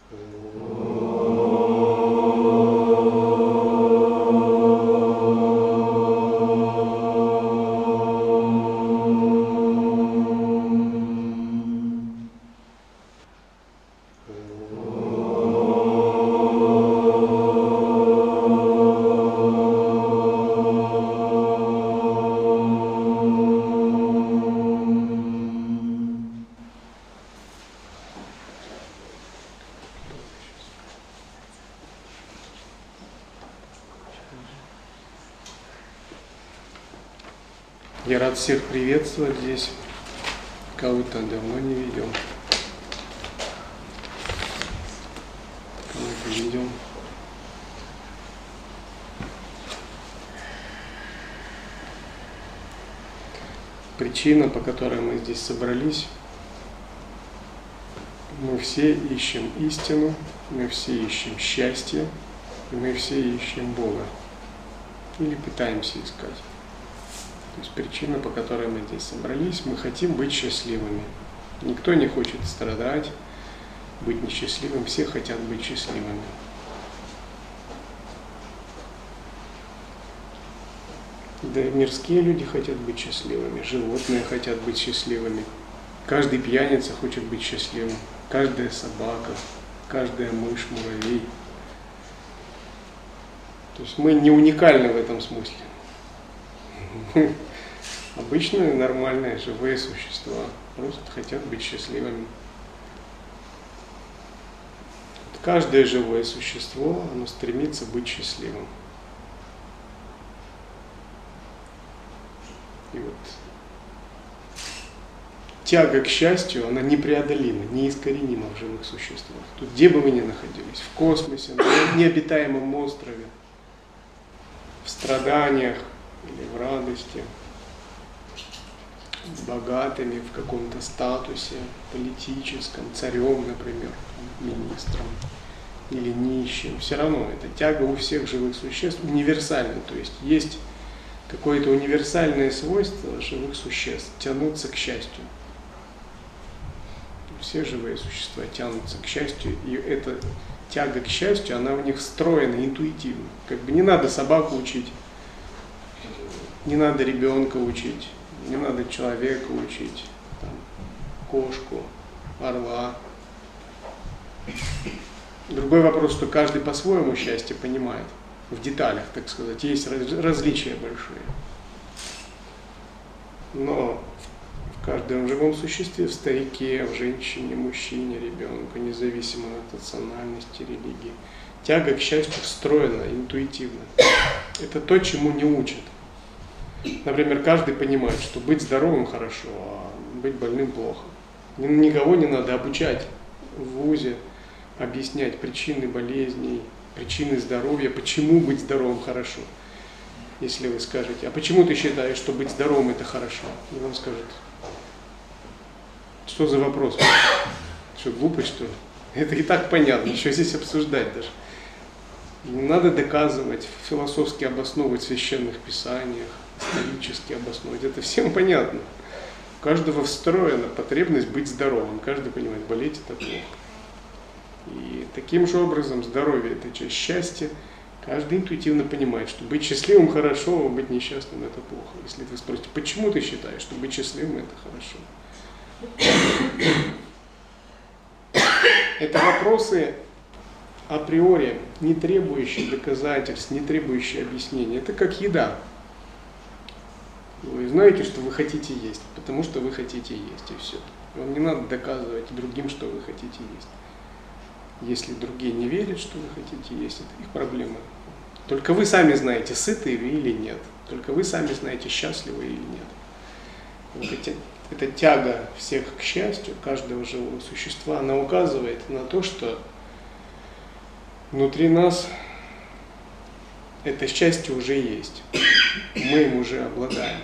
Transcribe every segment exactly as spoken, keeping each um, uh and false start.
Я рад всех приветствовать здесь. Кого-то давно не видел. Кого-то видел. Причина, по которой мы здесь собрались, мы все ищем истину, мы все ищем счастье, и мы все ищем Бога. Или пытаемся искать. То есть причина, по которой мы здесь собрались, мы хотим быть счастливыми. Никто не хочет страдать, быть несчастливым, все хотят быть счастливыми. Да и мирские люди хотят быть счастливыми, животные хотят быть счастливыми. Каждый пьяница хочет быть счастливым, каждая собака, каждая мышь, муравей. То есть мы не уникальны в этом смысле. Мы обычные, нормальные, живые существа, просто хотят быть счастливыми. Каждое живое существо, оно стремится быть счастливым. И вот тяга к счастью, она непреодолима, неискоренима в живых существах. Тут где бы вы ни находились, в космосе, на необитаемом острове, в страданиях или в радости, богатыми в каком-то статусе политическом, царем, например, министром, или нищим, все равно эта тяга у всех живых существ универсальна, то есть есть какое-то универсальное свойство живых существ тянуться к счастью. Все живые существа тянутся к счастью, и эта тяга к счастью, она у них встроена интуитивно. Как бы не надо собаку учить, не надо ребенка учить, не надо человека учить, там, кошку, орла. Другой вопрос, что каждый по-своему счастье понимает, в деталях, так сказать, есть различия большие. Но в каждом живом существе, в старике, в женщине, мужчине, ребенку, независимо от национальности, религии, тяга к счастью встроена интуитивно. Это то, чему не учат. Например, каждый понимает, что быть здоровым хорошо, а быть больным плохо. Никого не надо обучать в вузе, объяснять причины болезней, причины здоровья, почему быть здоровым хорошо. Если вы скажете, а почему ты считаешь, что быть здоровым это хорошо? И вам скажут, что за вопрос? Что, глупость, что ли? Это и так понятно, что здесь обсуждать даже. Не надо доказывать, философски обосновывать в священных писаниях, исторически обосновывать. Это всем понятно. У каждого встроена потребность быть здоровым. Каждый понимает, болеть это плохо. И таким же образом здоровье – это часть счастья. Каждый интуитивно понимает, что быть счастливым хорошо, а быть несчастным – это плохо. Если вы спросите, почему ты считаешь, что быть счастливым – это хорошо? Это вопросы априори, не требующие доказательств, не требующие объяснений. Это как еда. Вы знаете, что вы хотите есть, потому что вы хотите есть, и все. Вам не надо доказывать другим, что вы хотите есть. Если другие не верят, что вы хотите есть, это их проблема. Только вы сами знаете, сыты вы или нет. Только вы сами знаете, счастливы или нет. Вот эти, эта тяга всех к счастью, каждого живого существа, она указывает на то, что внутри нас это счастье уже есть. Мы им уже обладаем.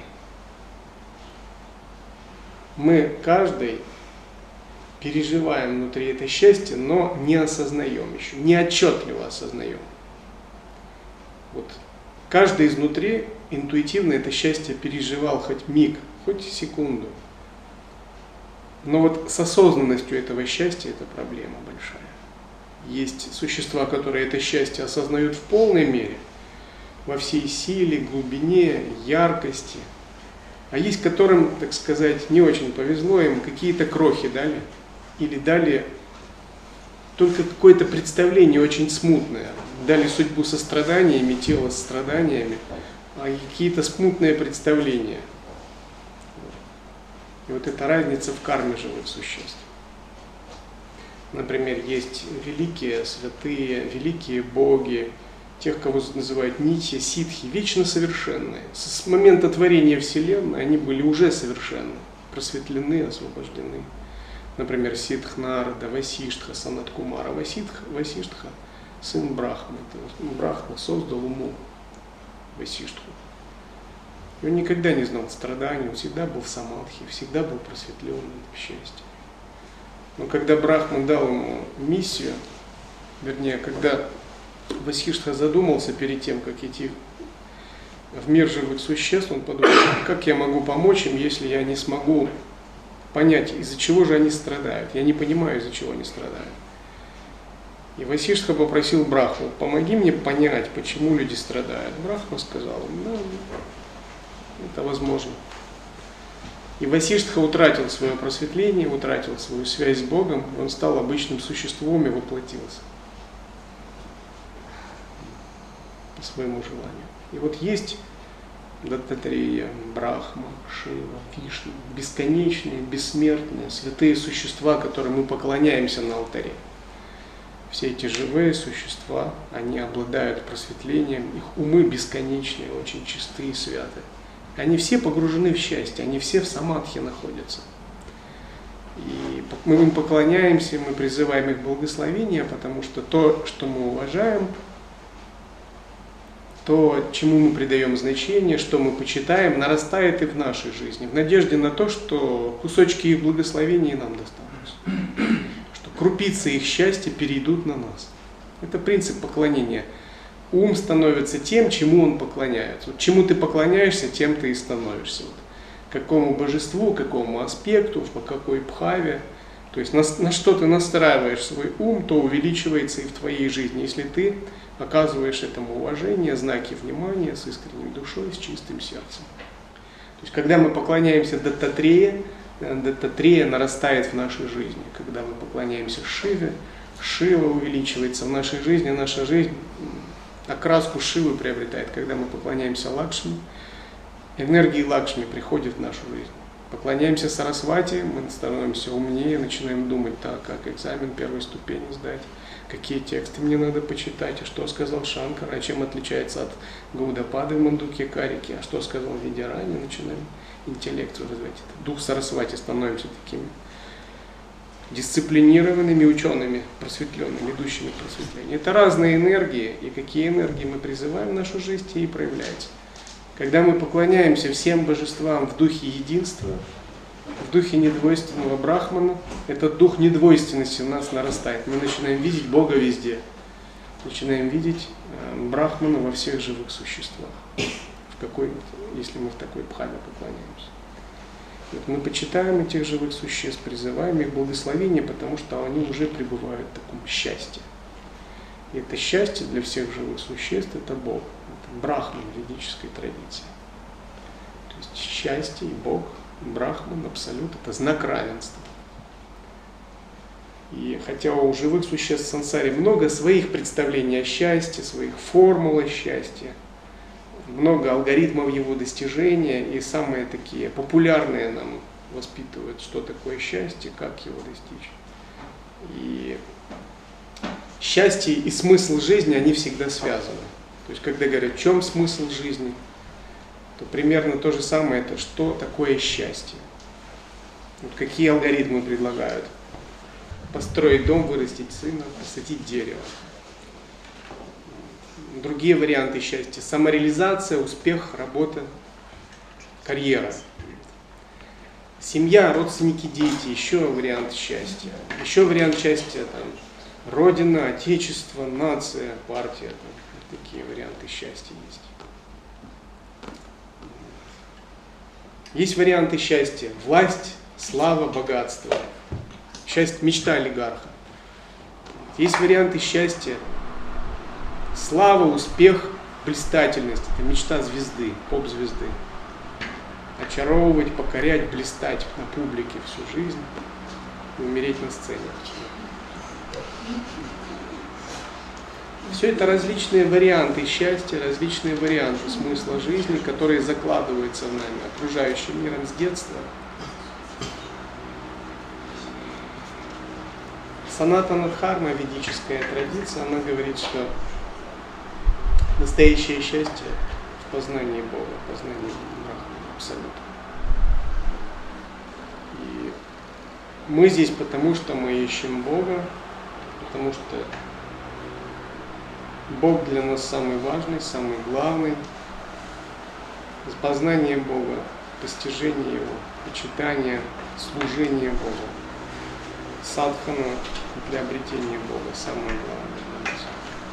Мы каждый переживаем внутри это счастье, но не осознаем еще, не отчетливо осознаем. Вот. Каждый изнутри интуитивно это счастье переживал хоть миг, хоть секунду. Но вот с осознанностью этого счастья это проблема большая. Есть существа, которые это счастье осознают в полной мере, во всей силе, глубине, яркости. А есть, которым, так сказать, не очень повезло, им какие-то крохи дали. Или дали только какое-то представление очень смутное. Дали судьбу со страданиями, тело с страданиями, а какие-то смутные представления. И вот эта разница в карме живых существ. Например, есть великие святые, великие боги, тех, кого называют нитья, ситхи, вечно совершенные. С момента творения Вселенной они были уже совершенны, просветлены, освобождены. Например, Сиддхнарада, Васиштха, Санат-Кумара. Васиштха, Васиштха – сын Брахмы. Брахма создал уму Васиштху. И он никогда не знал страданий, он всегда был в самадхи, всегда был просветленным в счастье. Но когда Брахман дал ему миссию, вернее, когда Васиштха задумался перед тем, как идти в мир живых существ, он подумал, как я могу помочь им, если я не смогу понять, из-за чего же они страдают. Я не понимаю, из-за чего они страдают. И Васиштха попросил Брахму, помоги мне понять, почему люди страдают. Брахма сказал, да, это возможно. И Васиштха утратил свое просветление, утратил свою связь с Богом, он стал обычным существом и воплотился по своему желанию. И вот есть Даттатрея, Брахма, Шива, Вишну, бесконечные, бессмертные, святые существа, которым мы поклоняемся на алтаре. Все эти живые существа, они обладают просветлением, их умы бесконечные, очень чистые и святые. Они все погружены в счастье, они все в самадхи находятся. И мы им поклоняемся, мы призываем их благословения, потому что то, что мы уважаем, то, чему мы придаем значение, что мы почитаем, нарастает и в нашей жизни, в надежде на то, что кусочки их благословений нам достанутся, что крупицы их счастья перейдут на нас. Это принцип поклонения. Ум становится тем, чему он поклоняется. Вот чему ты поклоняешься, тем ты и становишься. Вот. Какому божеству, какому аспекту, по какой бхаве. То есть на, на что ты настраиваешь свой ум, то увеличивается и в твоей жизни. Если ты оказываешь этому уважение, знаки внимания с искренней душой, с чистым сердцем. То есть когда мы поклоняемся Даттатрее, Даттатрея нарастает в нашей жизни. Когда мы поклоняемся Шиве, Шива увеличивается в нашей жизни, наша жизнь окраску Шивы приобретает. Когда мы поклоняемся Лакшми, энергии Лакшми приходят в нашу жизнь. Поклоняемся Сарасвати, мы становимся умнее, начинаем думать, так, как экзамен первой ступени сдать, какие тексты мне надо почитать, а что сказал Шанкара, а чем отличается от Гаудапады в Мандуке Карики, а что сказал Видярани, начинаем интеллект развивать. Дух Сарасвати, становимся такими дисциплинированными учеными, просветленными, идущими к просветлению. Это разные энергии, и какие энергии мы призываем в нашу жизнь, те и проявляются. Когда мы поклоняемся всем божествам в духе единства, в духе недвойственного Брахмана, этот дух недвойственности в нас нарастает. Мы начинаем видеть Бога везде, начинаем видеть Брахмана во всех живых существах, в какой, если мы в такой бхаве поклоняемся. Вот мы почитаем этих живых существ, призываем их благословения, потому что они уже пребывают в таком счастье. И это счастье для всех живых существ – это Бог, это Брахман в ведической традиции. То есть счастье и Бог, Брахман, Абсолют – это знак равенства. И хотя у живых существ в сансаре много своих представлений о счастье, своих формул о счастье, много алгоритмов его достижения, и самые такие популярные нам воспитывают, что такое счастье, как его достичь. И счастье и смысл жизни, они всегда связаны. То есть, когда говорят, в чем смысл жизни, то примерно то же самое, это что такое счастье. Вот какие алгоритмы предлагают. Построить дом, вырастить сына, посадить дерево. Другие варианты счастья. Самореализация, успех, работа, карьера. Семья, родственники, дети. Еще вариант счастья. Еще вариант счастья. Там, Родина, Отечество, нация, партия. Там, такие варианты счастья есть. Есть варианты счастья. Власть, слава, богатство. Счастье, мечта олигарха. Есть варианты счастья. Слава, успех, блистательность. Это мечта звезды, поп-звезды. Очаровывать, покорять, блистать на публике всю жизнь и умереть на сцене. Все это различные варианты счастья, различные варианты смысла жизни, которые закладываются в нами окружающим миром с детства. Санатана Дхарма, ведическая традиция, она говорит, что настоящее счастье в познании Бога, в познании Брахмана, абсолютно. И мы здесь потому, что мы ищем Бога, потому что Бог для нас самый важный, самый главный. Познание Бога, постижение Его, почитание, служение Богу. Садхана для обретения Бога самое главное для нас.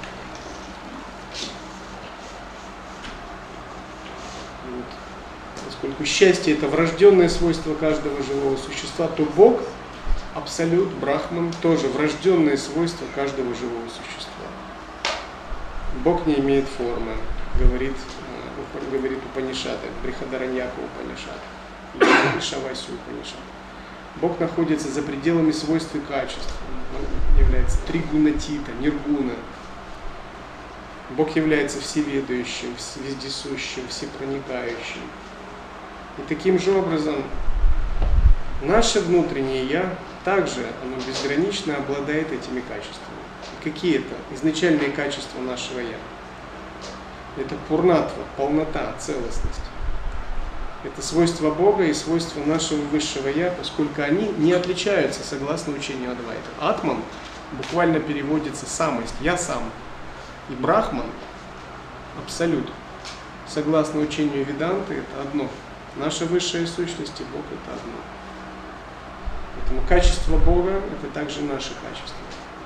Вот. Поскольку счастье — это врожденное свойство каждого живого существа, то Бог, Абсолют, Брахман, тоже врожденное свойство каждого живого существа. Бог не имеет формы, говорит, говорит Упанишад, Брихадараньяка Упанишад, и Шавасью Упанишад. Бог находится за пределами свойств и качеств. Он является тригунатита, ниргуна. Бог является всеведающим, вездесущим, всепроникающим. И таким же образом наше внутреннее «Я» также, оно безгранично обладает этими качествами. И какие это изначальные качества нашего «Я»? Это пурнатва, полнота, целостность. Это свойства Бога и свойства нашего высшего Я, поскольку они не отличаются согласно учению Адвайта. Атман буквально переводится самость, я сам. И Брахман, абсолют, согласно учению Веданты, это одно. Наша высшая сущность и Бог это одно. Поэтому качество Бога это также наши качества.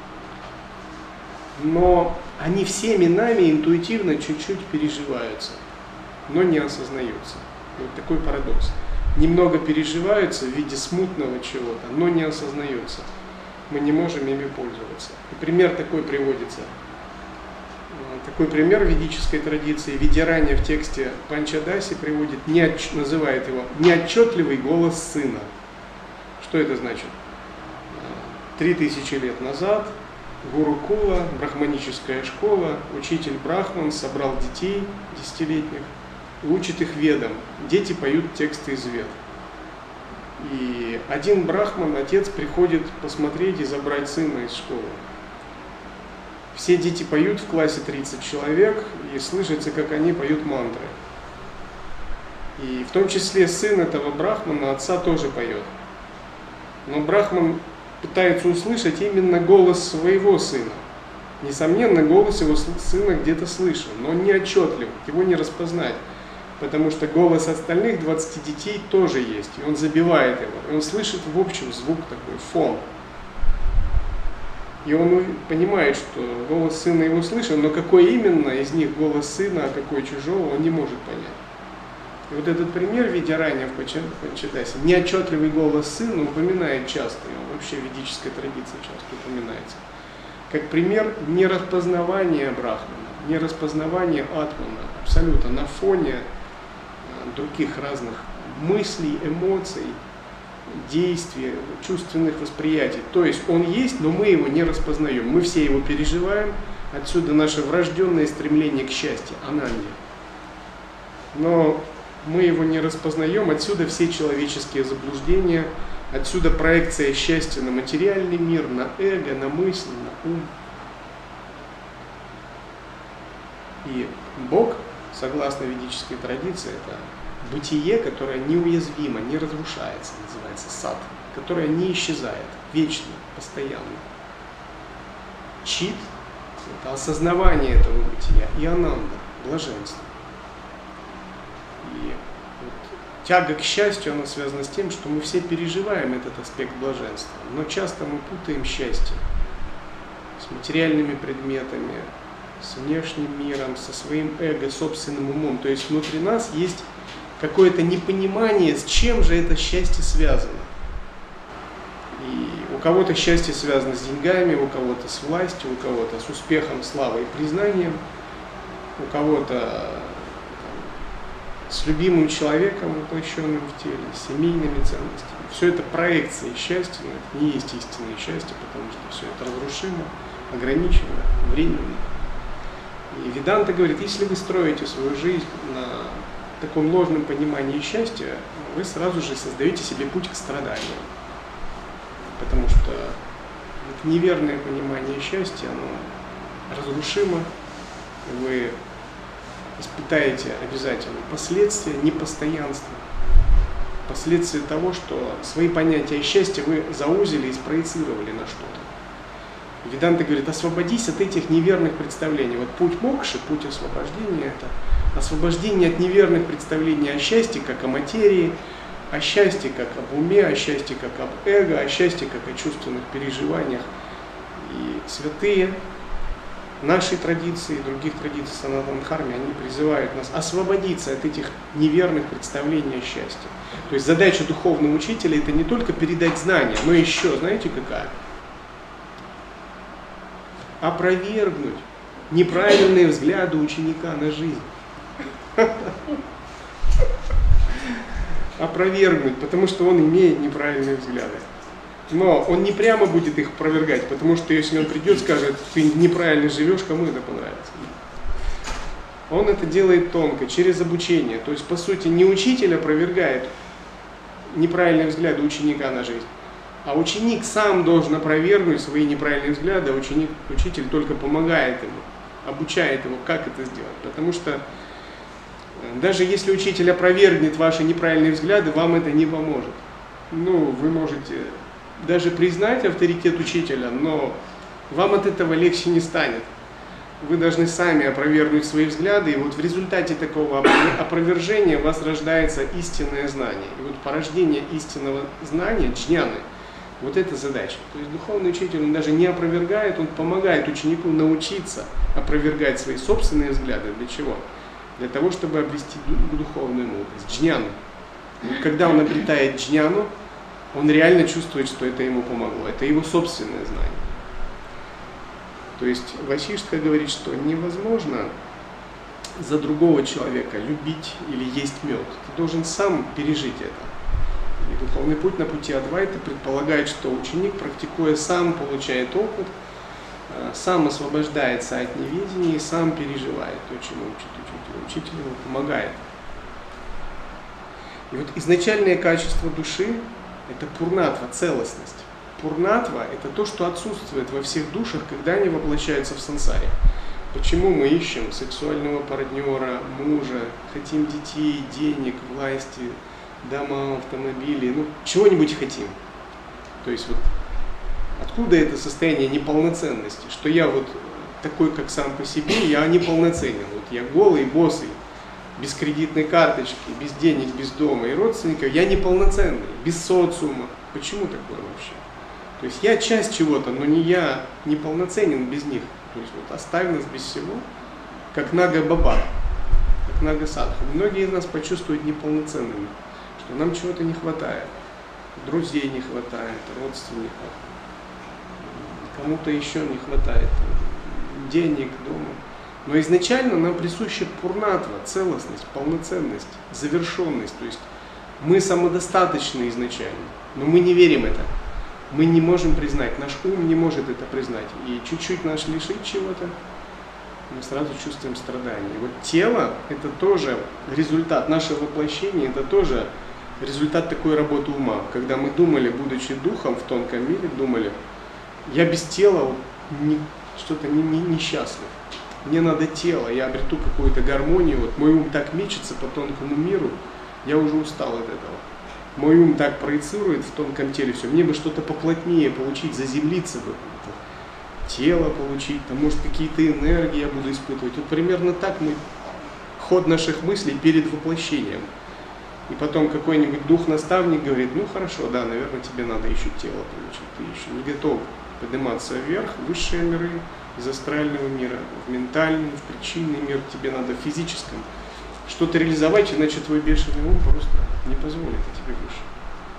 Но они всеми нами интуитивно чуть-чуть переживаются, но не осознаются. Вот такой парадокс. Немного переживаются в виде смутного чего-то, но не осознаются. Мы не можем ими пользоваться. И пример такой приводится. Такой пример ведической традиции. Видярани в тексте Панчадаси приводит, неотч... называет его неотчетливый голос сына. Что это значит? Три тысячи лет назад Гурукула, брахманическая школа, учитель Брахман собрал детей десятилетних, учит их ведам. Дети поют тексты из вед. И один брахман, отец, приходит посмотреть и забрать сына из школы. Все дети поют, в классе тридцать человек, и слышится, как они поют мантры. И в том числе сын этого брахмана, отца, тоже поет. Но брахман пытается услышать именно голос своего сына. Несомненно, голос его сына где-то слышен, но он не отчетлив, его не распознать. Потому что голос остальных двадцати детей тоже есть, и он забивает его. И он слышит в общем звук такой, фон. И он понимает, что голос сына его слышен, но какой именно из них голос сына, а какой чужого, он не может понять. И вот этот пример Видярани в Панчадасе, неотчетливый голос сына, упоминает часто, и он вообще в ведической традиции часто упоминается, как пример нераспознавания Брахмана, нераспознавания Атмана, абсолютно на фоне других разных мыслей, эмоций, действий, чувственных восприятий. То есть он есть, но мы его не распознаем. Мы все его переживаем, отсюда наше врожденное стремление к счастью, ананде. Но мы его не распознаем, отсюда все человеческие заблуждения, отсюда проекция счастья на материальный мир, на эго, на мысль, на ум. И Бог, согласно ведической традиции, это бытие, которое неуязвимо, не разрушается, называется сад, которое не исчезает, вечно, постоянно. Чит – это осознавание этого бытия, и ананда – блаженство. И вот тяга к счастью, она связана с тем, что мы все переживаем этот аспект блаженства, но часто мы путаем счастье с материальными предметами, с внешним миром, со своим эго, собственным умом. То есть внутри нас есть какое-то непонимание, с чем же это счастье связано. И У кого-то счастье связано с деньгами, у кого-то с властью, у кого-то с успехом, славой и признанием, у кого-то с любимым человеком, воплощенным в теле, с семейными ценностями. Все это проекции счастья, но это не есть истинное счастье, потому что все это разрушимо, ограничено, временно. И Веданта говорит, если вы строите свою жизнь на таком ложном понимании счастья, вы сразу же создаете себе путь к страданию. Потому что неверное понимание счастья, оно разрушимо, вы испытаете обязательно последствия непостоянства, последствия того, что свои понятия счастья вы заузили и спроецировали на что-то. Веданта говорит, освободись от этих неверных представлений. Вот путь мокши, путь освобождения, это освобождение от неверных представлений о счастье, как о материи, о счастье как об уме, о счастье как об эго, о счастье как о чувственных переживаниях. И святые нашей традиции и других традиций Санатана Дхармы, они призывают нас освободиться от этих неверных представлений о счастье. То есть задача духовного учителя – это не только передать знания, но еще, знаете, какая? Опровергнуть неправильные взгляды ученика на жизнь. Опровергнуть, потому что он имеет неправильные взгляды. Но он не прямо будет их опровергать, потому что если он придет и скажет, ты неправильно живешь, кому это понравится? Он это делает тонко, через обучение. То есть, по сути, не учитель опровергает неправильные взгляды ученика на жизнь, а ученик сам должен опровергнуть свои неправильные взгляды, а ученик, учитель только помогает ему, обучает его, как это сделать. Потому что даже если учитель опровергнет ваши неправильные взгляды, вам это не поможет. Ну, вы можете даже признать авторитет учителя, но вам от этого легче не станет. Вы должны сами опровергнуть свои взгляды, и вот в результате такого опровержения у вас рождается истинное знание. И вот порождение истинного знания, джняны, вот это задача. То есть духовный учитель, он даже не опровергает, он помогает ученику научиться опровергать свои собственные взгляды. Для чего? Для того, чтобы обрести духовную мудрость, джняну. Вот когда он обретает джняну, он реально чувствует, что это ему помогло. Это его собственное знание. То есть Васиштха говорит, что невозможно за другого человека любить или есть мед. Ты должен сам пережить это. И духовный путь на пути Адвайта предполагает, что ученик, практикуя, сам получает опыт, сам освобождается от неведения и сам переживает то, чему учит учитель. Учитель ему помогает. И вот изначальное качество души – это пурнатва, целостность. Пурнатва – это то, что отсутствует во всех душах, когда они воплощаются в сансаре. Почему мы ищем сексуального партнера, мужа, хотим детей, денег, власти, дома, автомобили, ну, чего-нибудь хотим. То есть вот откуда это состояние неполноценности, что я вот такой, как сам по себе, я неполноценен. Вот я голый, босый, без кредитной карточки, без денег, без дома и родственников, я неполноценный, без социума. Почему такое вообще? То есть я часть чего-то, но не я неполноценен без них. То есть вот оставь нас без всего, как Нага Баба, как Нага Садху. Многие из нас почувствуют неполноценными, что нам чего-то не хватает. Друзей не хватает, родственников, кому-то еще не хватает денег, дома. Но изначально нам присуща пурнатва, целостность, полноценность, завершенность. То есть мы самодостаточны изначально, но мы не верим это. Мы не можем признать, наш ум не может это признать. И чуть-чуть нас лишить чего-то, мы сразу чувствуем страдания. И вот тело – это тоже результат, наше воплощение – это тоже результат такой работы ума. Когда мы думали, будучи духом в тонком мире, думали, я без тела вот, не, что-то не, не, несчастлив. Мне надо тело, я обрету какую-то гармонию, вот мой ум так мечется по тонкому миру, я уже устал от этого. Мой ум так проецирует в тонком теле все, мне бы что-то поплотнее получить, заземлиться бы, тело получить, там, может, какие-то энергии я буду испытывать. Вот примерно так мы, ход наших мыслей перед воплощением. И потом какой-нибудь дух-наставник говорит, ну хорошо, да, наверное, тебе надо еще тело получить, ты еще не готов подниматься вверх, в высшие миры, из астрального мира, в ментальный, в причинный мир, тебе надо в физическом что-то реализовать, иначе твой бешеный ум просто не позволит тебе выше.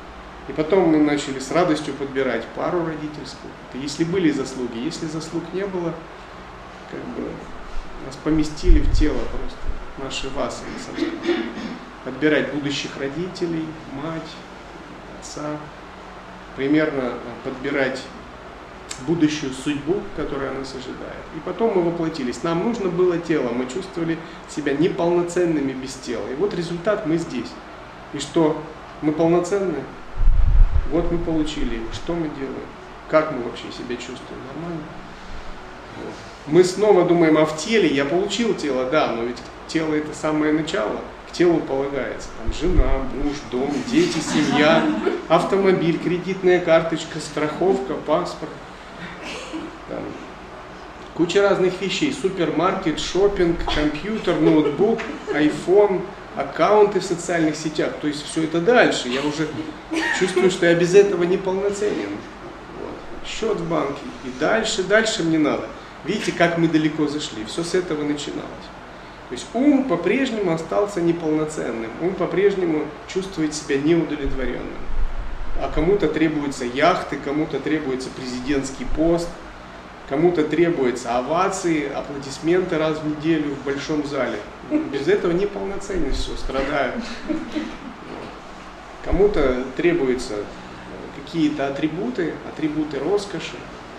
И потом мы начали с радостью подбирать пару родительскую. Если были заслуги, если заслуг не было, как бы нас поместили в тело просто, наши васы, подбирать будущих родителей, мать, отца, примерно подбирать будущую судьбу, которая нас ожидает. И потом мы воплотились. Нам нужно было тело, мы чувствовали себя неполноценными без тела. И вот результат, мы здесь. И что? Мы полноценны? Вот мы получили его. Что мы делаем? Как мы вообще себя чувствуем? Нормально? Вот. Мы снова думаем, а в теле я получил тело, да, но ведь тело это самое начало. К телу полагается там жена, муж, дом, дети, семья, автомобиль, кредитная карточка, страховка, паспорт. Там куча разных вещей. Супермаркет, шопинг, компьютер, ноутбук, айфон, аккаунты в социальных сетях. То есть все это дальше. Я уже чувствую, что я без этого неполноценен. Вот. Счет в банке. И дальше, дальше мне надо. Видите, как мы далеко зашли. Все с этого начиналось. То есть ум по-прежнему остался неполноценным. Ум по-прежнему чувствует себя неудовлетворенным. А кому-то требуются яхты, кому-то требуется президентский пост, кому-то требуются овации, аплодисменты раз в неделю в большом зале. Без этого неполноценно все, страдают. Кому-то требуются какие-то атрибуты, атрибуты роскоши.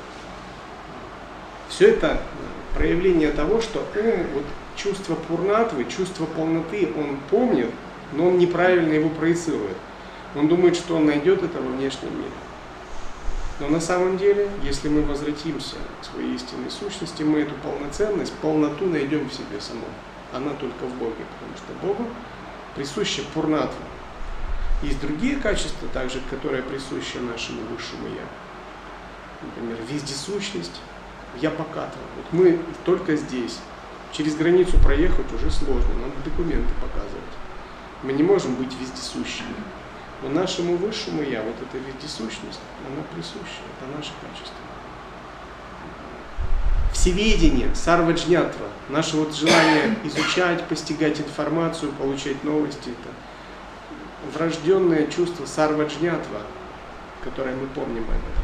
Все это проявление того, что ум, вот, чувство пурнатвы, чувство полноты он помнит, но он неправильно его проецирует. Он думает, что он найдет это во внешнем мире. Но на самом деле, если мы возвратимся к своей истинной сущности, мы эту полноценность, полноту найдем в себе самом. Она только в Боге, потому что Богу присуща пурнатва. Есть другие качества, также, которые присущи нашему высшему Я. Например, вездесущность, Я покатого. Вот мы только здесь. Через границу проехать уже сложно, надо документы показывать. Мы не можем быть вездесущими. Но нашему высшему Я, вот эта вездесущность, она присуща, это наше качество. Всеведение, сарваджнятва, наше вот желание изучать, постигать информацию, получать новости, это врожденное чувство сарваджнятва, которое мы помним об этом.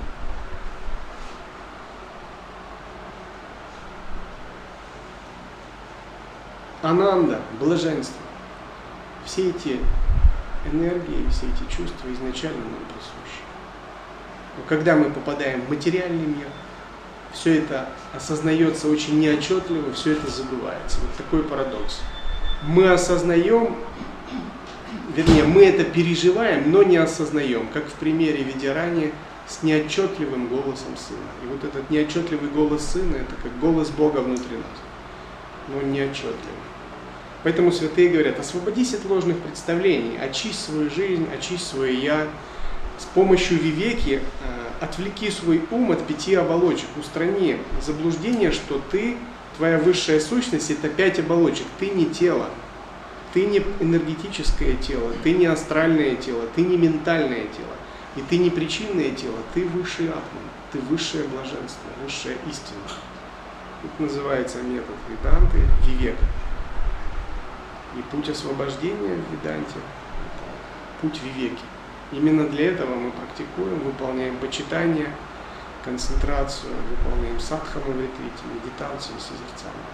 Ананда, блаженство. Все эти энергии, все эти чувства изначально нам присущи. Но когда мы попадаем в материальный мир, все это осознается очень неотчетливо, все это забывается. Вот такой парадокс. Мы осознаем, вернее, мы это переживаем, но не осознаем, как в примере Видярани с неотчетливым голосом сына. И вот этот неотчетливый голос сына, это как голос Бога внутри нас, но неотчетливый. Поэтому святые говорят, освободись от ложных представлений, очисть свою жизнь, очисть свое «я». С помощью вивеки э, отвлеки свой ум от пяти оболочек, устрани заблуждение, что ты, твоя высшая сущность, это пять оболочек. Ты не тело, ты не энергетическое тело, ты не астральное тело, ты не ментальное тело, и ты не причинное тело, ты высший атман, ты высшее блаженство, высшая истина. Это называется метод веданты, вивека. И путь освобождения в веданте – это путь вивеки. Именно для этого мы практикуем, выполняем почитание, концентрацию, выполняем садхану в ретрите, медитацию, созерцание.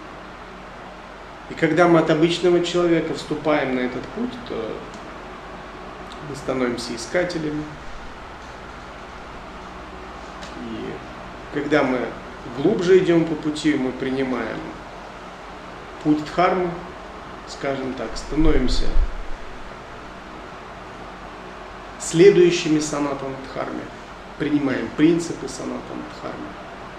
И когда мы от обычного человека вступаем на этот путь, то мы становимся искателями. И когда мы глубже идем по пути, мы принимаем путь дхармы, скажем так, становимся следующими санатана дхарме, принимаем принципы санатана дхармы,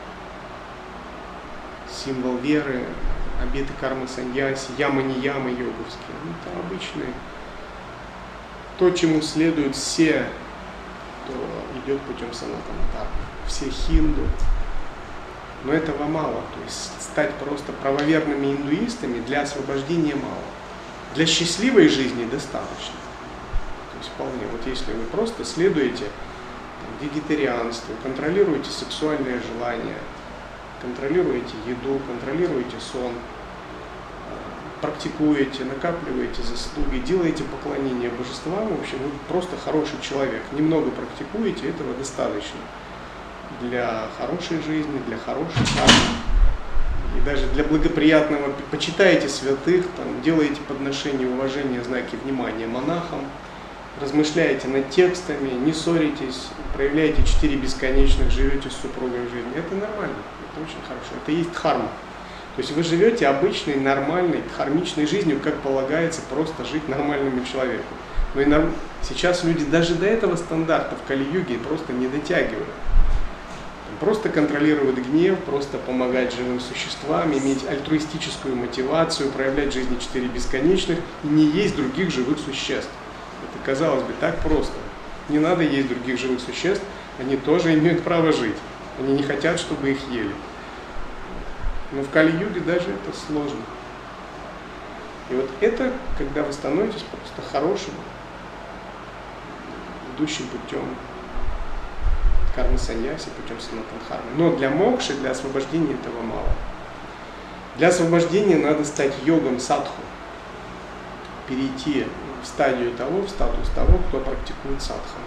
символ веры, обеты кармы саньяси, яма-не-ямы йоговские. Ну, это обычные, то, чему следуют все, кто идет путем санатана дхармы, все хинду. Но этого мало, то есть стать просто правоверными индуистами для освобождения мало. Для счастливой жизни достаточно. То есть вполне, вот если вы просто следуете там, вегетарианству, контролируете сексуальные желания, контролируете еду, контролируете сон, практикуете, накапливаете заслуги, делаете поклонение божествам, в общем, вы просто хороший человек. Немного практикуете, этого достаточно для хорошей жизни, для хорошей кармы. И даже для благоприятного, почитаете святых, там, делаете подношение, уважение, знаки внимания монахам, размышляете над текстами, не ссоритесь, проявляете четыре бесконечных, живете с супругой в жизни. Это нормально, это очень хорошо. Это и есть дхарма. То есть вы живете обычной, нормальной, дхармичной жизнью, как полагается просто жить нормальному человеку. Но и норм... сейчас люди даже до этого стандарта в Кали-юге просто не дотягивают. Просто контролировать гнев, просто помогать живым существам, иметь альтруистическую мотивацию, проявлять в жизни четыре бесконечных и не есть других живых существ. Это, казалось бы, так просто. Не надо есть других живых существ, они тоже имеют право жить. Они не хотят, чтобы их ели. Но в Кали-юге даже это сложно. И вот это, когда вы становитесь просто хорошим, идущим путем кармы-саньяси, путем санатан-дхармы. Но для мокши, для освобождения этого мало. Для освобождения надо стать йогом садху, перейти в стадию того, в статус того, кто практикует садху.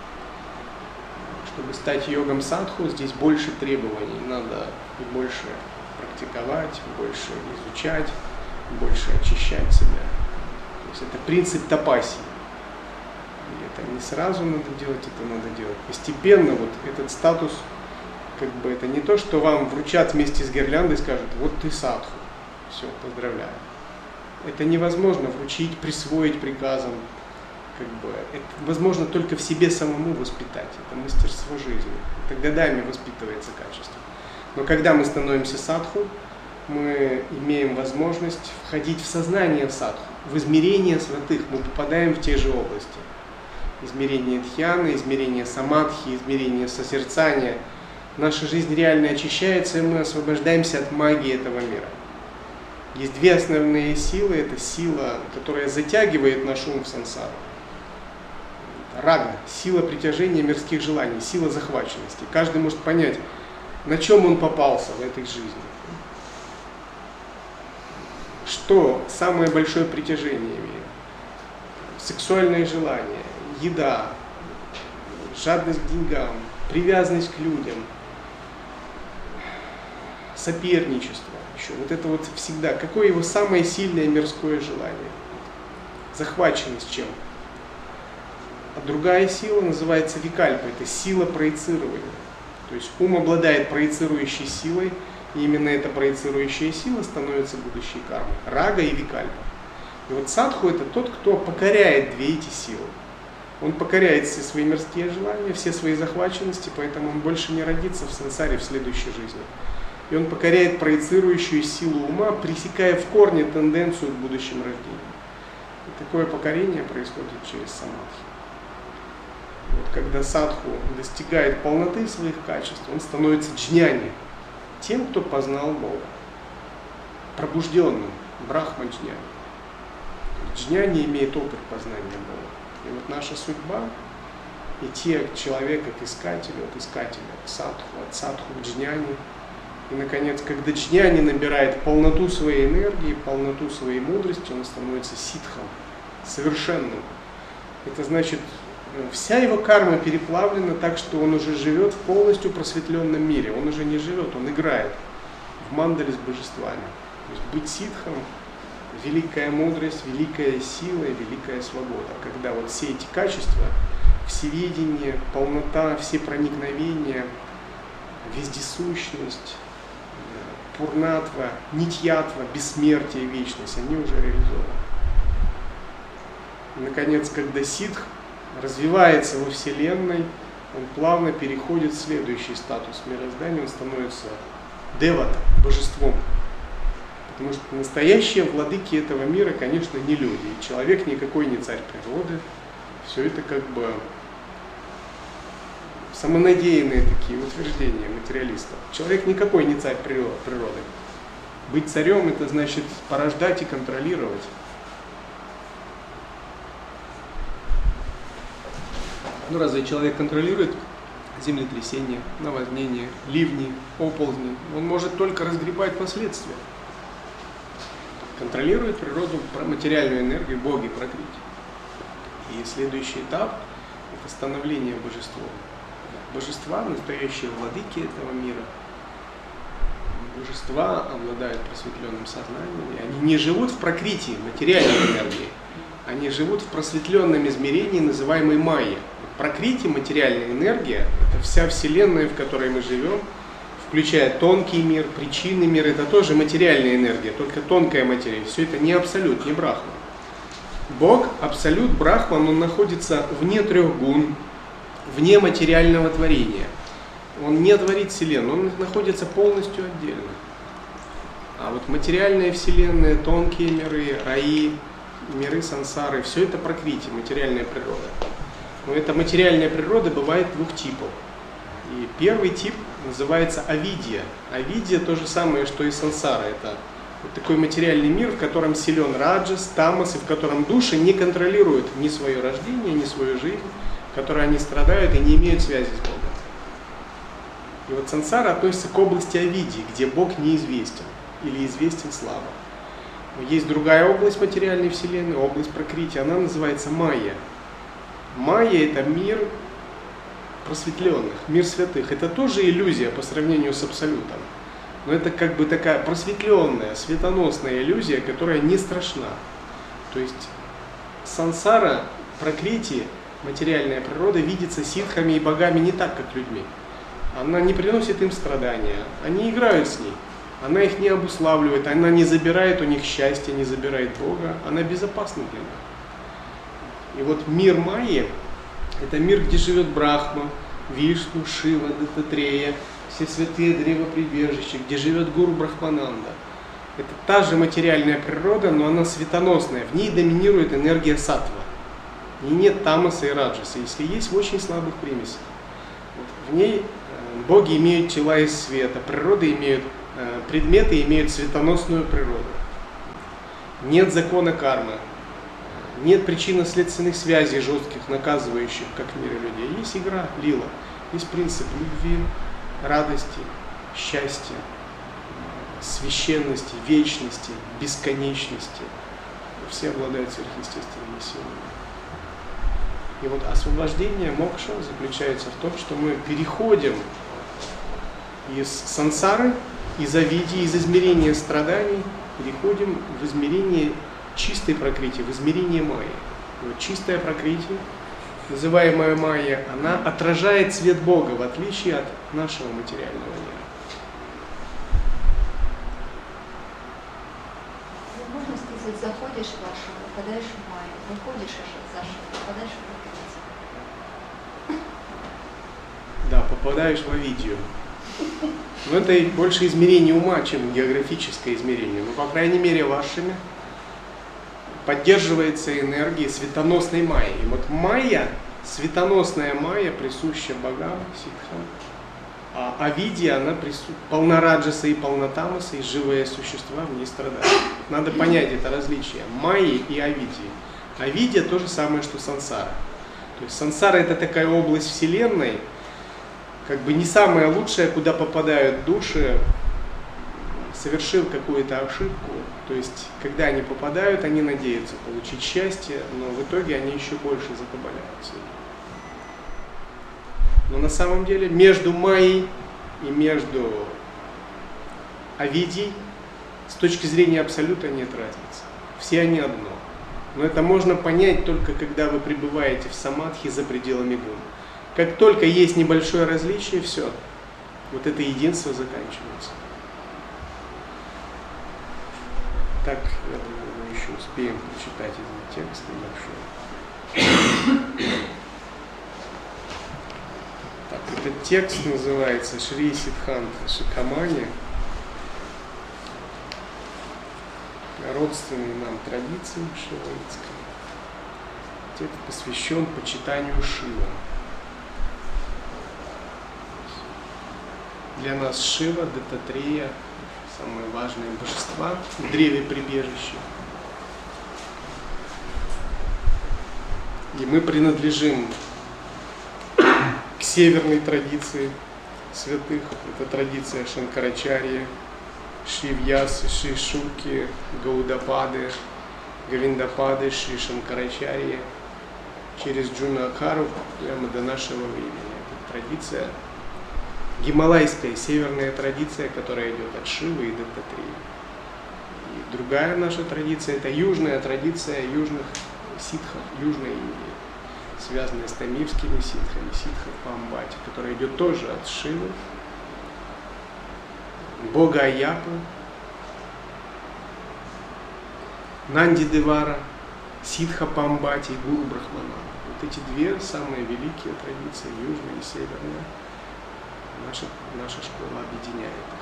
Чтобы стать йогом садху, здесь больше требований, надо больше практиковать, больше изучать, больше очищать себя. То есть это принцип тапаси. И это не сразу надо делать, это надо делать постепенно. Вот этот статус, как бы это не то, что вам вручат вместе с гирляндой и скажут, вот ты садху, все, поздравляю. Это невозможно вручить, присвоить приказом. Как бы, это возможно только в себе самому воспитать. Это мастерство жизни. Это годами воспитывается качество. Но когда мы становимся садху, мы имеем возможность входить в сознание садху, в измерение святых. Мы попадаем в те же области. Измерение дхьяны, измерение самадхи, измерение созерцания. Наша жизнь реально очищается, и мы освобождаемся от магии этого мира. Есть две основные силы. Это сила, которая затягивает наш ум в сансару. Рага, сила притяжения мирских желаний, сила захваченности. Каждый может понять, на чем он попался в этой жизни. Что самое большое притяжение имеет? Сексуальные желания, еда, жадность к деньгам, привязанность к людям, соперничество. Еще. Вот это вот всегда. Какое его самое сильное мирское желание? Захваченность чем? А другая сила называется викальпа. Это сила проецирования. То есть ум обладает проецирующей силой, и именно эта проецирующая сила становится будущей кармой. Рага и викальпа. И вот садху это тот, кто покоряет две эти силы. Он покоряет все свои мирские желания, все свои захваченности, поэтому он больше не родится в сансаре в следующей жизни. И он покоряет проецирующую силу ума, пресекая в корне тенденцию к будущим рождениям. И такое покорение происходит через самадхи. Вот когда садху достигает полноты своих качеств, он становится джняни, тем, кто познал Бога, пробужденным, брахма-джняни. Джняни имеет опыт познания Бога. И вот наша судьба идти от человека к искателю, от искателя к садху, от садху к джняни. И, наконец, когда джняни набирает полноту своей энергии, полноту своей мудрости, он становится ситхом, совершенным. Это значит, вся его карма переплавлена так, что он уже живет в полностью просветленном мире. Он уже не живет, он играет в мандале с божествами. То есть быть ситхом – великая мудрость, великая сила и великая свобода. Когда вот все эти качества, всеведение, полнота, все проникновения, вездесущность, пурнатва, нитьятва, бессмертие, вечность, они уже реализованы. И, наконец, когда ситх развивается во Вселенной, он плавно переходит в следующий статус мироздания, он становится девата, божеством. Потому что настоящие владыки этого мира, конечно, не люди. И человек никакой не царь природы. Все это как бы самонадеянные такие утверждения материалистов. Человек никакой не царь природы. Быть царем – это значит порождать и контролировать. Ну разве человек контролирует землетрясения, наводнения, ливни, оползни? Он может только разгребать последствия. Контролирует природу, материальную энергию, боги, пракрити. И следующий этап – это становление божеством. Божества, настоящие владыки этого мира, божества обладают просветленным сознанием, и они не живут в пракрити, материальной энергии, они живут в просветленном измерении, называемой майя. Пракрити, материальная энергия – это вся вселенная, в которой мы живем, включая тонкий мир, причинный мир, это тоже материальная энергия, только тонкая материя. Все это не абсолют, не брахма. Бог, абсолют, брахман, он находится вне трех гун, вне материального творения. Он не творит вселенную, он находится полностью отдельно. А вот материальная вселенная, тонкие миры, раи, миры сансары, все это пракрити, материальная природа. Но эта материальная природа бывает двух типов. И первый тип называется авидья. Авидья то же самое, что и сансара. Это вот такой материальный мир, в котором силен раджас, тамас, и в котором души не контролируют ни свое рождение, ни свою жизнь, в которой они страдают и не имеют связи с Богом. И вот сансара относится к области авидьи, где Бог неизвестен или известен слабо. Но есть другая область материальной вселенной, область пракрити, она называется майя. Майя – это мир просветленных, мир святых. Это тоже иллюзия по сравнению с абсолютом. Но это как бы такая просветленная, светоносная иллюзия, которая не страшна. То есть сансара, пракрити, материальная природа видится ситхами и богами не так, как людьми. Она не приносит им страдания, они играют с ней. Она их не обуславливает, она не забирает у них счастье, не забирает Бога, она безопасна для них. И вот мир майи – это мир, где живет Брахма, Вишну, Шива, Даттатрея, все святые древоприбежища, где живет гуру Брахмананда. Это та же материальная природа, но она светоносная, в ней доминирует энергия саттва. В ней нет тамаса и раджаса, если есть в очень слабых примесях. Вот в ней боги имеют тела из света, природы имеют, предметы имеют светоносную природу. Нет закона кармы. Нет причинно-следственных связей жестких, наказывающих, как в мире людей. Есть игра, лила. Есть принцип любви, радости, счастья, священности, вечности, бесконечности. Все обладают сверхъестественными силами. И вот освобождение мокша заключается в том, что мы переходим из сансары, из авидьи, из измерения страданий, переходим в измерение чистой пракрити, в измерение майи. И вот чистая пракрити, называемая майя, она отражает свет Бога, в отличие от нашего материального мира. Ну, можно сказать, заходишь в ашрам, попадаешь в майю, выходишь из ашрама, попадаешь в пракрити. Да, попадаешь в авидью. Но это больше измерение ума, чем географическое измерение. Но, по крайней мере, в ашраме поддерживается энергия светоносной майи. И вот майя, светоносная майя, присуща богам, ситхам. А авидья, она прису... полна раджаса и полна тамаса, и живые существа в ней страдают. Надо понять это различие майи и авидьи. Авидья то же самое, что сансара. То есть сансара — это такая область вселенной, как бы не самая лучшая, куда попадают души, совершив какую-то ошибку. То есть, когда они попадают, они надеются получить счастье, но в итоге они еще больше закабаляются. Но на самом деле между майей и между авидьей с точки зрения абсолюта нет разницы. Все они одно. Но это можно понять только когда вы пребываете в самадхи за пределами гун. Как только есть небольшое различие, все, вот это единство заканчивается. Так, я думаю, мы еще успеем прочитать этот текст небольшой. Так, этот текст называется Шри Сиддханта Шикамани. Родственные нам традиции шиваитской. Текст посвящен почитанию Шивы. Для нас Шива, Даттатрея, самые важные божества в древе прибежища. И мы принадлежим к северной традиции святых. Это традиция Шанкарачарьи, Шри-Вьясы, Шри-Шуки, Гаудапады, Говиндапады, Шри-Шанкарачарья, через Джунакару прямо до нашего времени. Это традиция, гималайская, северная традиция, которая идет от Шивы и Даттатрии. И другая наша традиция – это южная традиция южных ситхов, Южной Индии, связанная с тамильскими ситхами, ситхов по Амбате, которая идет тоже от Шивы, бога Аяпы, Нанди Девара, ситха по Амбате и Гуру Брахмана. Вот эти две самые великие традиции, южная и северная, наша, наша школа объединяет их.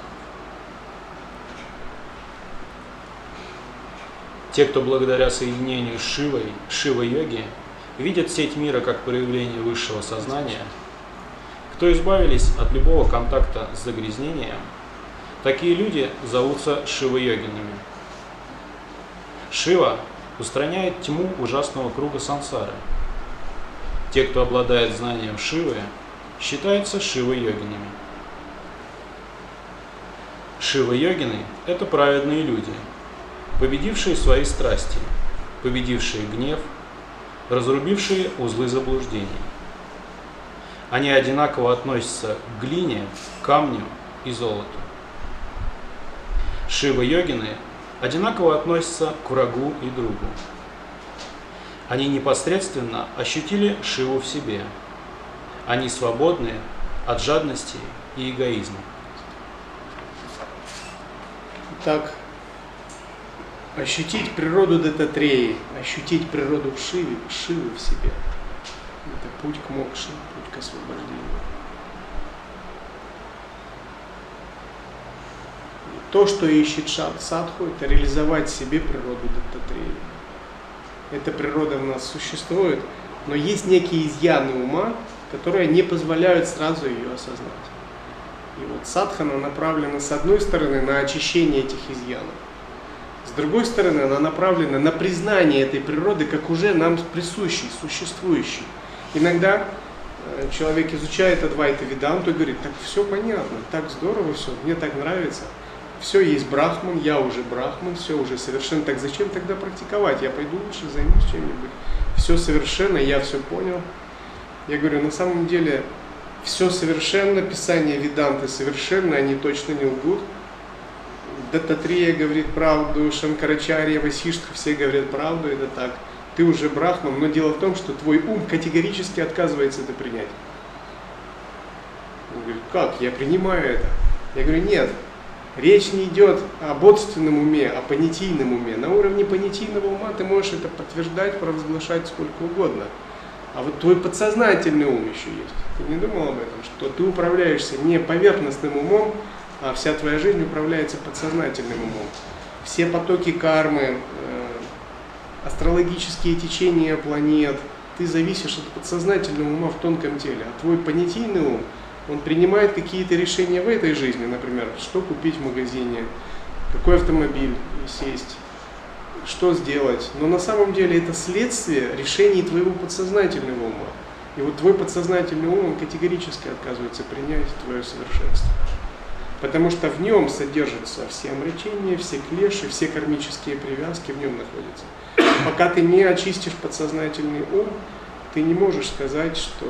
Те, кто благодаря соединению с Шивой, Шива-йоги, видят сеть мира как проявление высшего сознания, кто избавились от любого контакта с загрязнением, такие люди зовутся Шива-йогинами. Шива устраняет тьму ужасного круга сансары. Те, кто обладает знанием Шивы, считаются Шива-йогинами. Шива-йогины – это праведные люди, победившие свои страсти, победившие гнев, разрубившие узлы заблуждений. Они одинаково относятся к глине, камню и золоту. Шива-йогины одинаково относятся к врагу и другу. Они непосредственно ощутили Шиву в себе. Они свободны от жадности и эгоизма. Так, ощутить природу Даттатреи, ощутить природу Шивы, Шивы в себе. Это путь к мокше, путь к освобождению. То, что ищет садху, это реализовать в себе природу Даттатреи. Эта природа в нас существует, но есть некие изъяны ума, которые не позволяют сразу ее осознать. И вот садхана направлена с одной стороны на очищение этих изъянов, с другой стороны она направлена на признание этой природы как уже нам присущей, существующей. Иногда человек изучает Адвайта Веданту и говорит: так все понятно, так здорово все, мне так нравится. Все есть брахман, я уже брахман, все уже совершенно. Так зачем тогда практиковать? Я пойду лучше займусь чем-нибудь. Все совершенно, я все понял. Я говорю, на самом деле все совершенно, писание Веданты совершенно, они точно не лгут. Даттатрия говорит правду, Шанкарачарья, Васиштха, все говорят правду, это так. Ты уже брахман, но дело в том, что твой ум категорически отказывается это принять. Он говорит, как? Я принимаю это. Я говорю, нет. Речь не идет о бодственном уме, о понятийном уме. На уровне понятийного ума ты можешь это подтверждать, провозглашать сколько угодно. А вот твой подсознательный ум еще есть. Ты не думал об этом, что ты управляешься не поверхностным умом, а вся твоя жизнь управляется подсознательным умом. Все потоки кармы, астрологические течения планет, ты зависишь от подсознательного ума в тонком теле. А твой понятийный ум, он принимает какие-то решения в этой жизни, например, что купить в магазине, какой автомобиль сесть, что сделать. Но на самом деле это следствие решений твоего подсознательного ума. И вот твой подсознательный ум, он категорически отказывается принять твое совершенство. Потому что в нем содержатся все омрачения, все клеши, все кармические привязки в нем находятся. Пока ты не очистишь подсознательный ум, ты не можешь сказать, что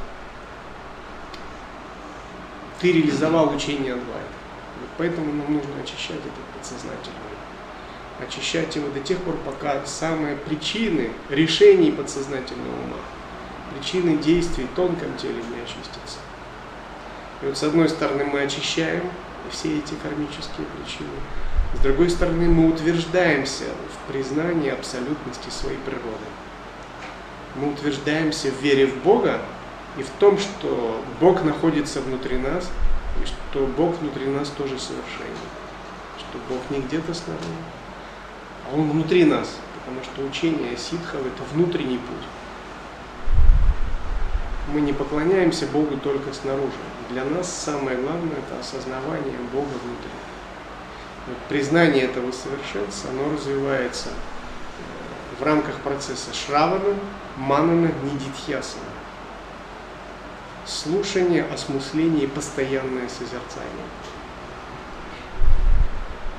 ты реализовал учение Адвайта. Вот поэтому нам нужно очищать этот подсознательный ум. Очищать его до тех пор, пока самые причины решений подсознательного ума, причины действий в тонком теле не очистятся. И вот с одной стороны мы очищаем все эти кармические причины, с другой стороны мы утверждаемся в признании абсолютности своей природы. Мы утверждаемся в вере в Бога и в том, что Бог находится внутри нас, и что Бог внутри нас тоже совершенен. Что Бог не где-то снаружи, а Он внутри нас, потому что учение ситхов – это внутренний путь. Мы не поклоняемся Богу только снаружи. Для нас самое главное – это осознавание Бога внутри. Вот признание этого совершенства, оно развивается в рамках процесса шравана, манана, нидитхьясана. Слушание, осмысление и постоянное созерцание.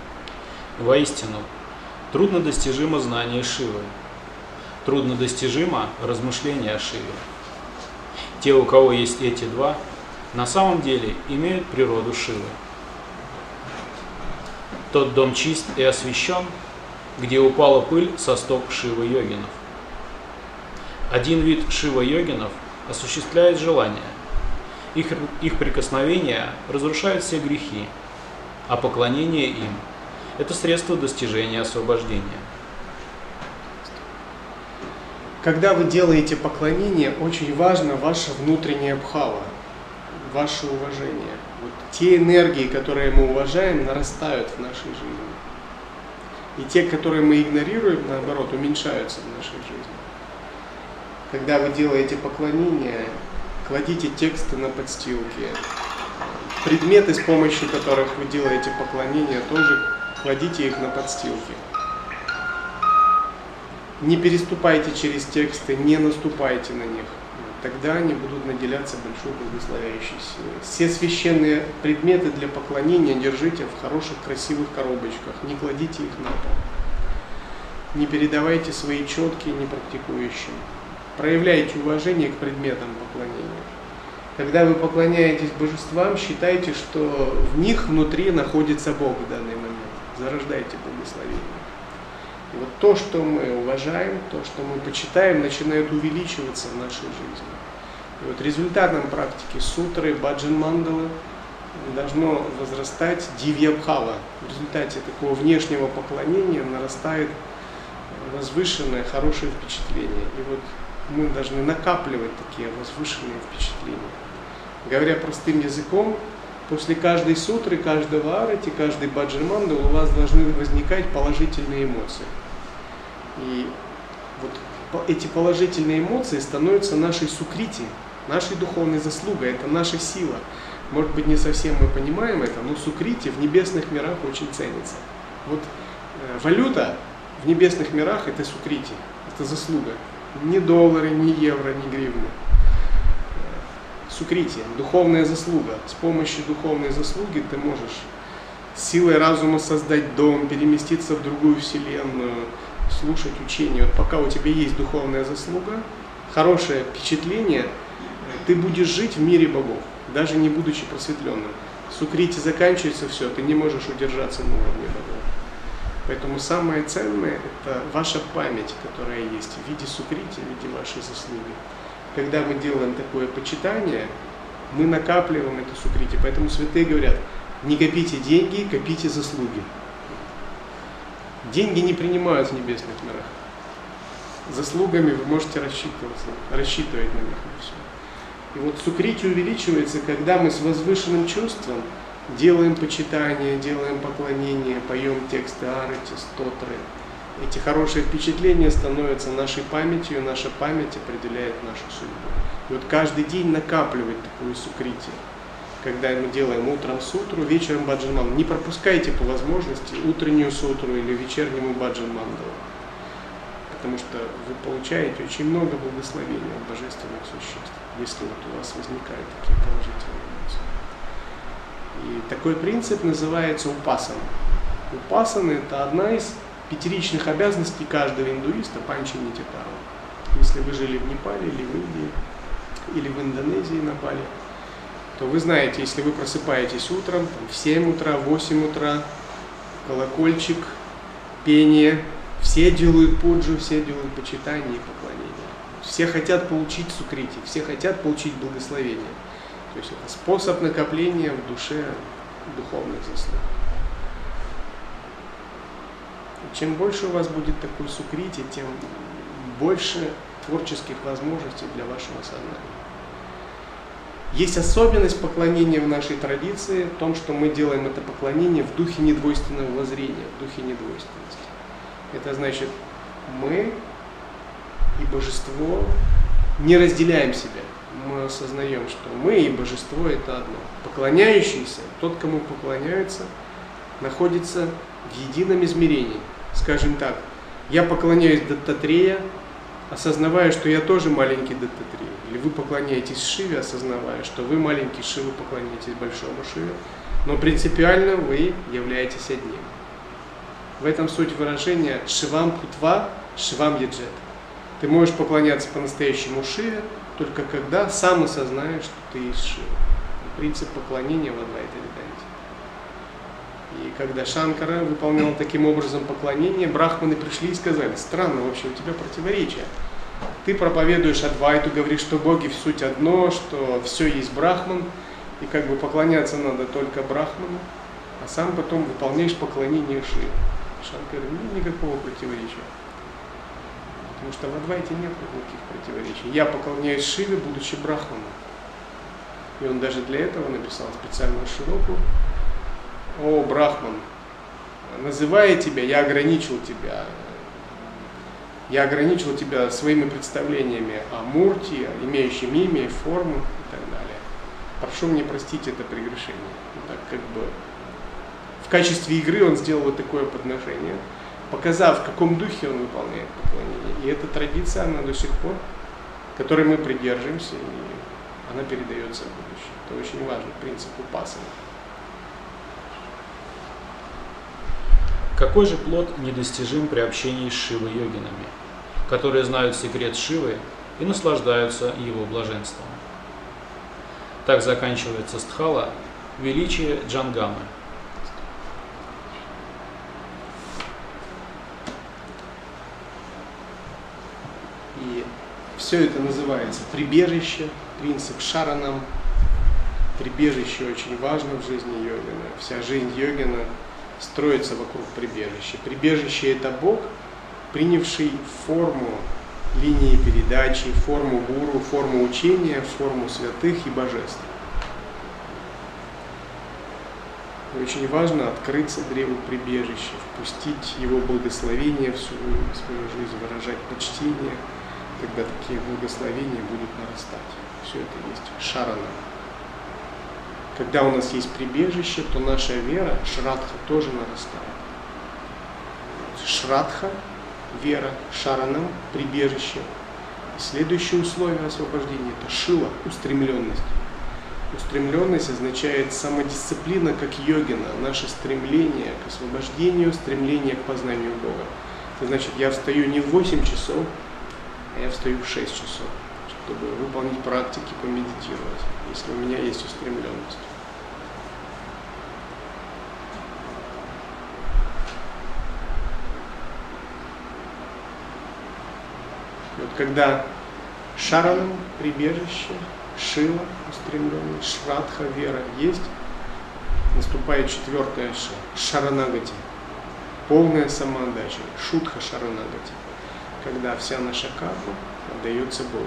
Воистину, трудно достижимо знание Шивы, трудно достижимо размышление о Шиве. Те, у кого есть эти два, на самом деле имеют природу Шивы. Тот дом чист и освящен, где упала пыль со стоп Шива-йогинов. Один вид Шива-йогинов осуществляет желания. Их, их прикосновения разрушают все грехи, а поклонение им – это средство достижения освобождения. Когда вы делаете поклонение, очень важно ваше внутреннее бхава, ваше уважение. Вот те энергии, которые мы уважаем, нарастают в нашей жизни. И те, которые мы игнорируем, наоборот, уменьшаются в нашей жизни. Когда вы делаете поклонение, кладите тексты на подстилки. Предметы, с помощью которых вы делаете поклонение, тоже кладите их на подстилки. Не переступайте через тексты, не наступайте на них. Тогда они будут наделяться большой благословяющей силой. Все священные предметы для поклонения держите в хороших, красивых коробочках. Не кладите их на пол. Не передавайте свои четки непрактикующим. Проявляйте уважение к предметам поклонения. Когда вы поклоняетесь божествам, считайте, что в них внутри находится Бог в данный момент. Зарождайте благословение. И вот то, что мы уважаем, то, что мы почитаем, начинает увеличиваться в нашей жизни. И вот результатом практики сутры, баджан-мандалы должно возрастать дивья-бхава. В результате такого внешнего поклонения нарастает возвышенное, хорошее впечатление. И вот мы должны накапливать такие возвышенные впечатления. Говоря простым языком, после каждой сутры, каждого арати, каждой баджан-мандалы у вас должны возникать положительные эмоции. И вот эти положительные эмоции становятся нашей сукрити, нашей духовной заслугой, это наша сила. Может быть, не совсем мы понимаем это, но сукрити в небесных мирах очень ценится. Вот э, валюта в небесных мирах это сукрити, это заслуга. Ни доллары, ни евро, ни гривны. Сукрити, духовная заслуга. С помощью духовной заслуги ты можешь силой разума создать дом, переместиться в другую вселенную, слушать учение. Вот пока у тебя есть духовная заслуга, хорошее впечатление, ты будешь жить в мире богов, даже не будучи просветленным. Сукрити заканчивается, все, ты не можешь удержаться на уровне богов. Поэтому самое ценное – это ваша память, которая есть в виде сукрити, в виде вашей заслуги. Когда мы делаем такое почитание, мы накапливаем эту сукрити. Поэтому святые говорят, не копите деньги, копите заслуги. Деньги не принимают в небесных мирах. Заслугами вы можете рассчитываться, рассчитывать на них на все. И вот сукрити увеличивается, когда мы с возвышенным чувством делаем почитание, делаем поклонение, поем тексты арати, стотры. Эти хорошие впечатления становятся нашей памятью, наша память определяет нашу судьбу. И вот каждый день накапливать такую сукрити. Когда мы делаем утром сутру, вечером баджан-мандалу. Не пропускайте по возможности утреннюю сутру или вечернему баджан-мандалу. Потому что вы получаете очень много благословений от божественных существ, если вот у вас возникают такие положительные эмоции. И такой принцип называется упасана. Упасана – это одна из пятеричных обязанностей каждого индуиста панчанитипарва. Если вы жили в Непале или в Индии, или в Индонезии на Бали, то вы знаете, если вы просыпаетесь утром, там, в семь утра, в восемь утра, колокольчик, пение, все делают пуджу, все делают почитание и поклонение. Все хотят получить сукрити, все хотят получить благословение. То есть это способ накопления в душе духовных заслуг. Чем больше у вас будет такой сукрити, тем больше творческих возможностей для вашего сознания. Есть особенность поклонения в нашей традиции в том, что мы делаем это поклонение в духе недвойственного воззрения, в духе недвойственности. Это значит, мы и божество не разделяем себя. Мы осознаем, что мы и божество это одно. Поклоняющийся, тот, кому поклоняются, находится в едином измерении. Скажем так, я поклоняюсь Даттатрея, осознавая, что я тоже маленький Даттатрей. Или вы поклоняетесь Шиве, осознавая, что вы маленький Шиве, поклоняетесь большому Шиве. Но принципиально вы являетесь одним. В этом суть выражения «Шивам Путва, Шивам Яджет». Ты можешь поклоняться по-настоящему Шиве, только когда сам осознаешь, что ты есть Шива. Принцип поклонения в Адвайта Веданте. И когда Шанкара выполнял таким образом поклонение, брахманы пришли и сказали: странно, вообще у тебя противоречие. Ты проповедуешь Адвайту, говоришь, что боги в суть одно, что все есть брахман, и как бы поклоняться надо только брахману, а сам потом выполняешь поклонение Шиве. Шанкара: нет никакого противоречия. Потому что в Адвайте нет никаких противоречий. Я поклоняюсь Шиве, будучи брахманом. И он даже для этого написал специальную широку: «О, Брахман, называя тебя, я ограничил тебя. Я ограничил тебя своими представлениями о Мурти, имеющем имя, форму и так далее. Прошу мне простить это прегрешение». Так как бы в качестве игры он сделал вот такое подношение, показав, в каком духе он выполняет поклонение. И эта традиция, она до сих пор, которой мы придерживаемся, и она передается в будущее. Это очень важный принцип упасаны. Какой же плод недостижим при общении с Шива-йогинами, которые знают секрет Шивы и наслаждаются его блаженством? Так заканчивается стхала «Величие Джангамы». И все это называется прибежище, принцип шаранам. Прибежище очень важно в жизни йогина. Вся жизнь йогина строится вокруг прибежища. Прибежище – это Бог, принявший форму линии передачи, форму гуру, форму учения, форму святых и божеств. И очень важно открыться древу прибежища, впустить его благословение в свою, в свою жизнь, выражать почтение, когда такие благословения будут нарастать. Все это есть шарана. Когда у нас есть прибежище, то наша вера, шрадха, тоже нарастает. Шрадха, вера, шаранам, прибежище. И следующее условие освобождения – это шила, устремленность. Устремленность означает самодисциплина как йогина, наше стремление к освобождению, стремление к познанию Бога. Это значит, я встаю не в восемь часов, а я встаю в шесть часов, чтобы выполнить практики, помедитировать, если у меня есть устремленность. Вот когда шаранам, прибежище, шила, устремленность, шрадха, вера есть, наступает четвертая ша, шаранагати, полная самоотдача, шутха шаранагати, когда вся наша карма отдается Богу.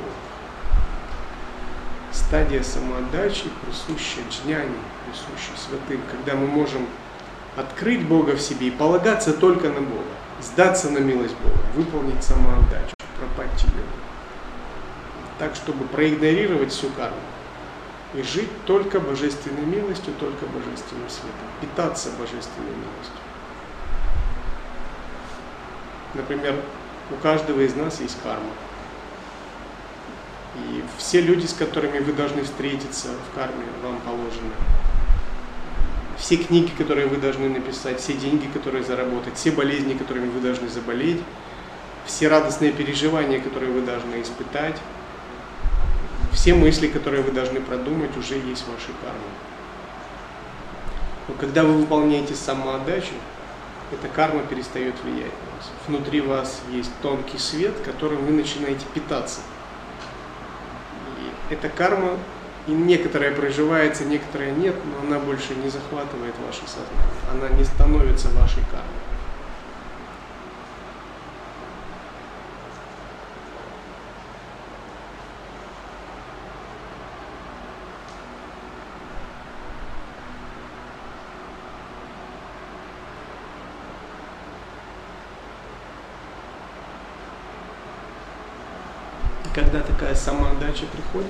Стадия самоотдачи, присущая джняни, присущая святым, когда мы можем открыть Бога в себе и полагаться только на Бога, сдаться на милость Бога, выполнить самоотдачу, пропатию, так, чтобы проигнорировать всю карму и жить только божественной милостью, только божественным светом, питаться божественной милостью. Например, у каждого из нас есть карма. И все люди, с которыми вы должны встретиться в карме, вам положены. Все книги, которые вы должны написать, все деньги, которые заработать, все болезни, которыми вы должны заболеть, все радостные переживания, которые вы должны испытать, все мысли, которые вы должны продумать, уже есть в вашей карме. Но когда вы выполняете самоотдачу, эта карма перестает влиять на вас. Внутри вас есть тонкий свет, которым вы начинаете питаться. И эта карма, и некоторая проживается, некоторая нет, но она больше не захватывает ваше сознание. Она не становится вашей кармой. Когда такая самоотдача приходит,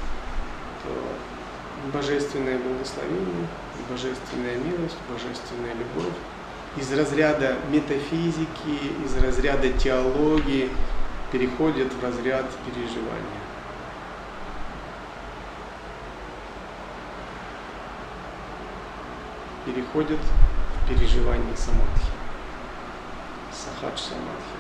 то божественное благословение, божественная милость, божественная любовь из разряда метафизики, из разряда теологии переходит в разряд переживания. Переходит в переживание самадхи. Сахадж Самадхи.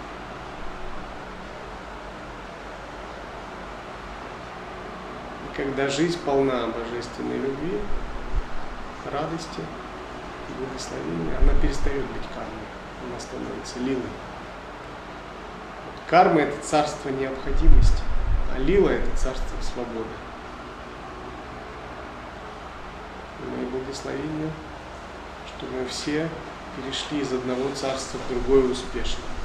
И когда жизнь полна божественной любви, радости, благословения, она перестает быть кармой, она становится лилой. Вот карма – это царство необходимости, а лила – это царство свободы. И мои благословения, чтобы мы все перешли из одного царства в другое успешно.